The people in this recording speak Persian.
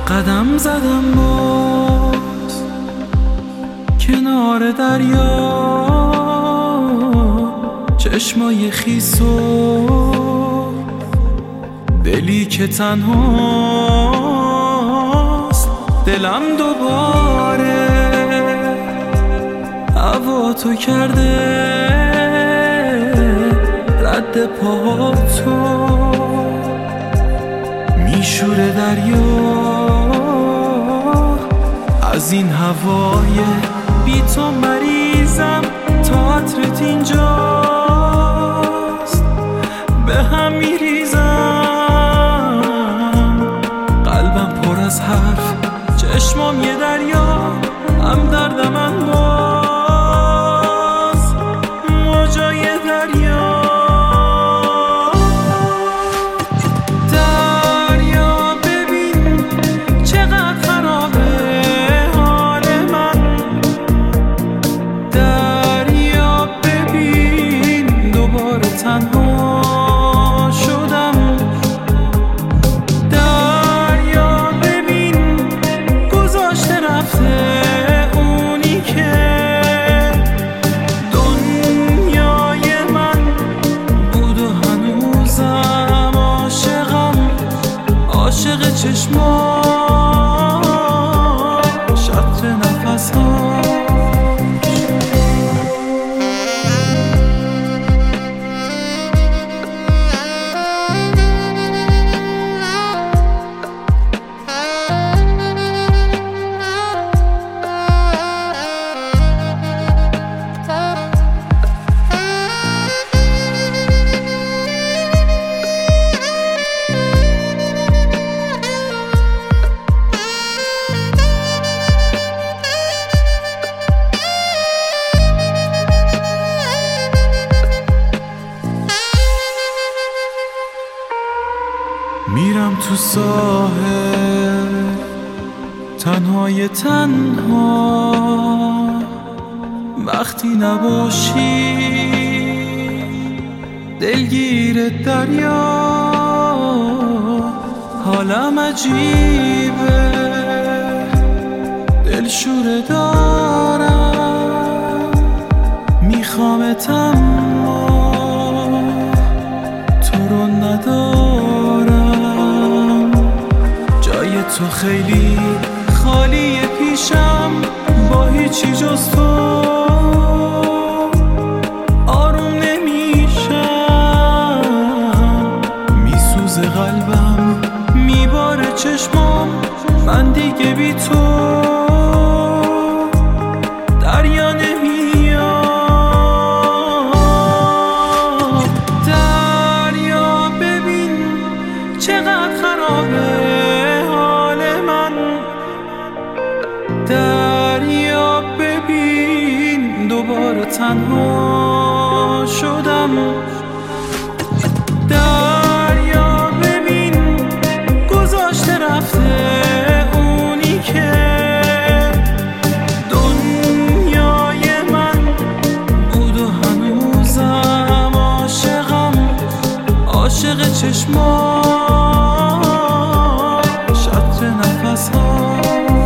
قدم زدم باز کنار دریا، چشمای خیس و دلی که تنهاست. دلم دوباره هوا تو کرده رد پاهاتو، میشوره دریا از این هوای بی تو. مریضم تا عطرت اینجاست، به هم میریزم قلبم پر از حرف، چشمام یه دریا، هم درد من باز موجای دریا. دریا ببین چقدر خرابه حال من، دریا ببین دوباره تنها شدم. دریا ببین گذاشته رفته اونی که دنیای من بود و هنوزم عاشقم، عاشق چشماش، عطر نفس‌هاش. میرم تو ساحل تنهای تنها، وقتی نباشی دلگیر دریا. حالم عجیبه دلشوره دارم، میخوامت اما تو رو ندارم. جای تو خیلی خالیه پیشم، با هیچی جز تو آروم نمیشم. میسوزه قلبم میباره چشمام، من دیگه بی تو دریا نمیام. دریا ببین چقدر خرابه حال من، دریا ببین دوباره تنها شدم. دریا ببین گذاشته رفته اونی که دنیای من بود و هنوزم عاشقم، عاشق چشماش، عطر نفس‌هاش.